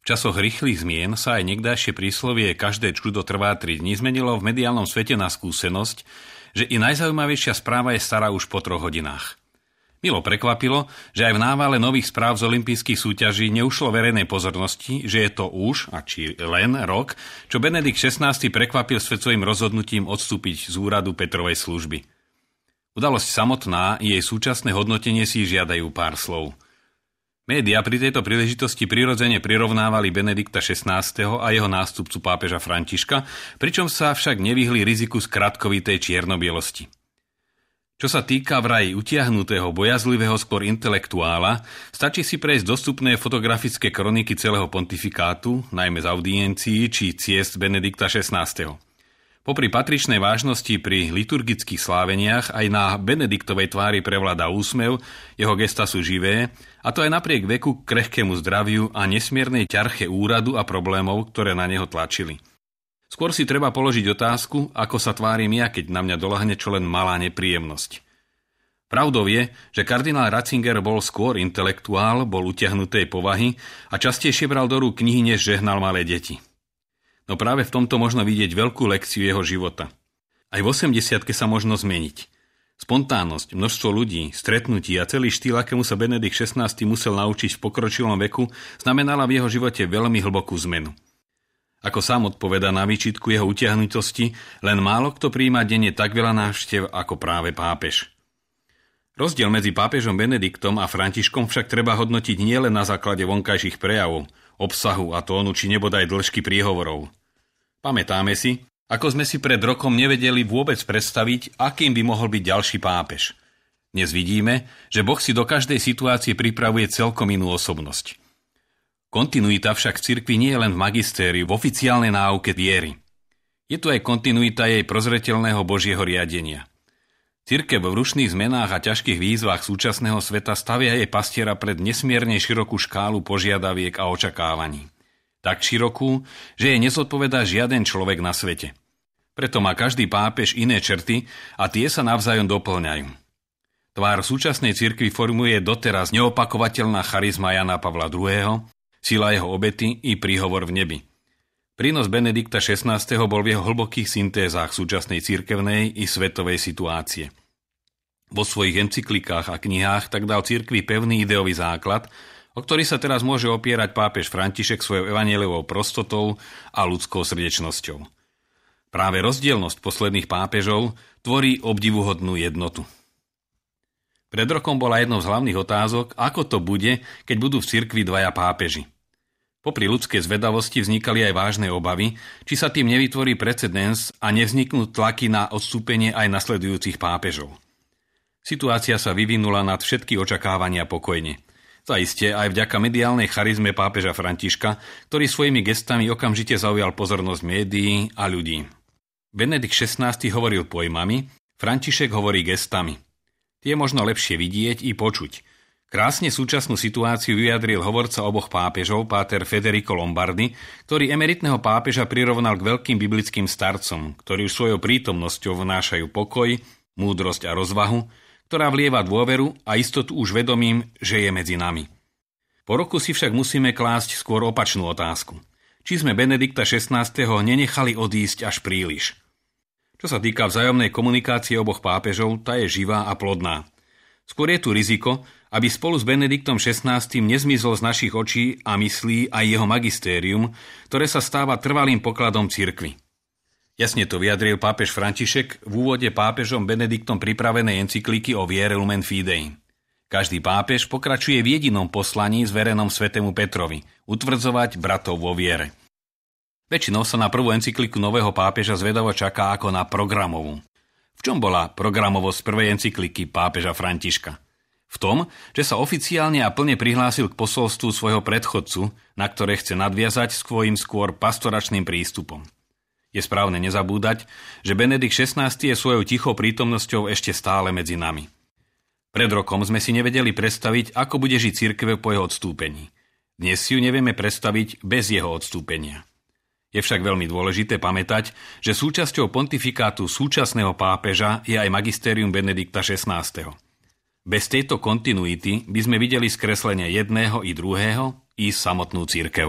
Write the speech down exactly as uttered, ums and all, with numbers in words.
V časoch rýchlych zmien sa aj niekdajšie príslovie každé čudo trvá tri dni zmenilo v mediálnom svete na skúsenosť, že i najzaujímavejšia správa je stará už po troch hodinách. Milo prekvapilo, že aj v návale nových správ z olympijských súťaží neušlo verejnej pozornosti, že je to už, a či len rok, čo Benedikt šestnásty prekvapil svet svojim rozhodnutím odstúpiť z úradu Petrovej služby. Udalosť samotná i jej súčasné hodnotenie si žiadajú pár slov. Média pri tejto príležitosti prirodzene prirovnávali Benedikta šestnásteho a jeho nástupcu pápeža Františka, pričom sa však nevyhli riziku skratkovitej čierno-bielosti. Čo sa týka vraj utiahnutého, bojazlivého skôr intelektuála, stačí si prejsť dostupné fotografické kroniky celého pontifikátu, najmä z audiencií či ciest Benedikta šestnásteho. Popri patričnej vážnosti pri liturgických sláveniach aj na Benediktovej tvári prevláda úsmev, jeho gesta sú živé, a to aj napriek veku, krehkému zdraviu a nesmiernej ťarche úradu a problémov, ktoré na neho tlačili. Skôr si treba položiť otázku, ako sa tvárim ja, keď na mňa doľahne čo len malá nepríjemnosť. Pravdou je, že kardinál Ratzinger bol skôr intelektuál, bol utiahnutej povahy a častejšie bral do rúk knihy, než žehnal malé deti. No práve v tomto možno vidieť veľkú lekciu jeho života. Aj v osemdesiatke sa možno zmeniť. Spontánnosť, množstvo ľudí, stretnutí a celý štýl, akému sa Benedikt šestnásty musel naučiť v pokročilom veku, znamenala v jeho živote veľmi hlbokú zmenu. Ako sám odpovedá na výčitku jeho utiahnutosti, len málo kto prijíma denne tak veľa návštev ako práve pápež. Rozdiel medzi pápežom Benediktom a Františkom však treba hodnotiť nielen na základe vonkajších prejavov, obsahu a tónu či nebodaj dĺžky príhovorov. Pamätáme si, ako sme si pred rokom nevedeli vôbec predstaviť, akým by mohol byť ďalší pápež. Dnes vidíme, že Boh si do každej situácie pripravuje celkom inú osobnosť. Kontinuita však v cirkvi nie je len v magistériu, v oficiálnej náuke viery. Je tu aj kontinuita jej prozreteľného Božieho riadenia. Cirkev v rušných zmenách a ťažkých výzvach súčasného sveta stavia jej pastiera pred nesmierne širokú škálu požiadaviek a očakávaní. Tak širokú, že jej nezodpovedá žiaden človek na svete. Preto má každý pápež iné črty a tie sa navzájom doplňajú. Tvár súčasnej cirkvi formuje doteraz neopakovateľná charizma Jana Pavla druhého., sila jeho obety i príhovor v nebi. Prínos Benedikta šestnásteho bol v jeho hlbokých syntézách súčasnej cirkevnej i svetovej situácie. Vo svojich encyklikách a knihách tak dal cirkvi pevný ideový základ, o ktorý sa teraz môže opierať pápež František svojou evanjeliovou prostotou a ľudskou srdečnosťou. Práve rozdielnosť posledných pápežov tvorí obdivuhodnú jednotu. Pred rokom bola jednou z hlavných otázok, ako to bude, keď budú v cirkvi dvaja pápeži. Popri ľudskej zvedavosti vznikali aj vážne obavy, či sa tým nevytvorí precedens a nevzniknú tlaky na odstúpenie aj nasledujúcich pápežov. Situácia sa vyvinula nad všetky očakávania pokojne. Zaiste aj vďaka mediálnej charizme pápeža Františka, ktorý svojimi gestami okamžite zaujal pozornosť médií a ľudí. Benedikt šestnásty hovoril pojmami, František hovorí gestami. Tie možno lepšie vidieť i počuť. Krásne súčasnú situáciu vyjadril hovorca oboch pápežov, páter Federico Lombardi, ktorý emeritného pápeža prirovnal k veľkým biblickým starcom, ktorí už svojou prítomnosťou vnášajú pokoj, múdrosť a rozvahu, ktorá vlieva dôveru a istotu už vedomím, že je medzi nami. Po roku si však musíme klásť skôr opačnú otázku. Či sme Benedikta šestnásteho nenechali odísť až príliš? Čo sa týka vzájomnej komunikácie oboch pápežov, tá je živá a plodná. Skôr je tu riziko, aby spolu s Benediktom šestnástym nezmizol z našich očí a myslí aj jeho magistérium, ktoré sa stáva trvalým pokladom cirkvi. Jasne to vyjadril pápež František v úvode pápežom Benediktom pripravenej encykliky o viere Lumen Fidei. Každý pápež pokračuje v jedinom poslaní zverenom svätému Petrovi – utvrdzovať bratov vo viere. Väčšinou sa na prvú encykliku nového pápeža zvedavo čaká ako na programovú. V čom bola programovosť prvej encykliky pápeža Františka? V tom, že sa oficiálne a plne prihlásil k posolstvu svojho predchodcu, na ktoré chce nadviazať svojím skôr pastoračným prístupom. Je správne nezabúdať, že Benedikt šestnásty je svojou tichou prítomnosťou ešte stále medzi nami. Pred rokom sme si nevedeli predstaviť, ako bude žiť cirkev po jeho odstúpení. Dnes si ju nevieme predstaviť bez jeho odstúpenia. Je však veľmi dôležité pamätať, že súčasťou pontifikátu súčasného pápeža je aj magistérium Benedikta šestnásteho. Bez tejto kontinuity by sme videli skreslenie jedného i druhého i samotnú cirkev.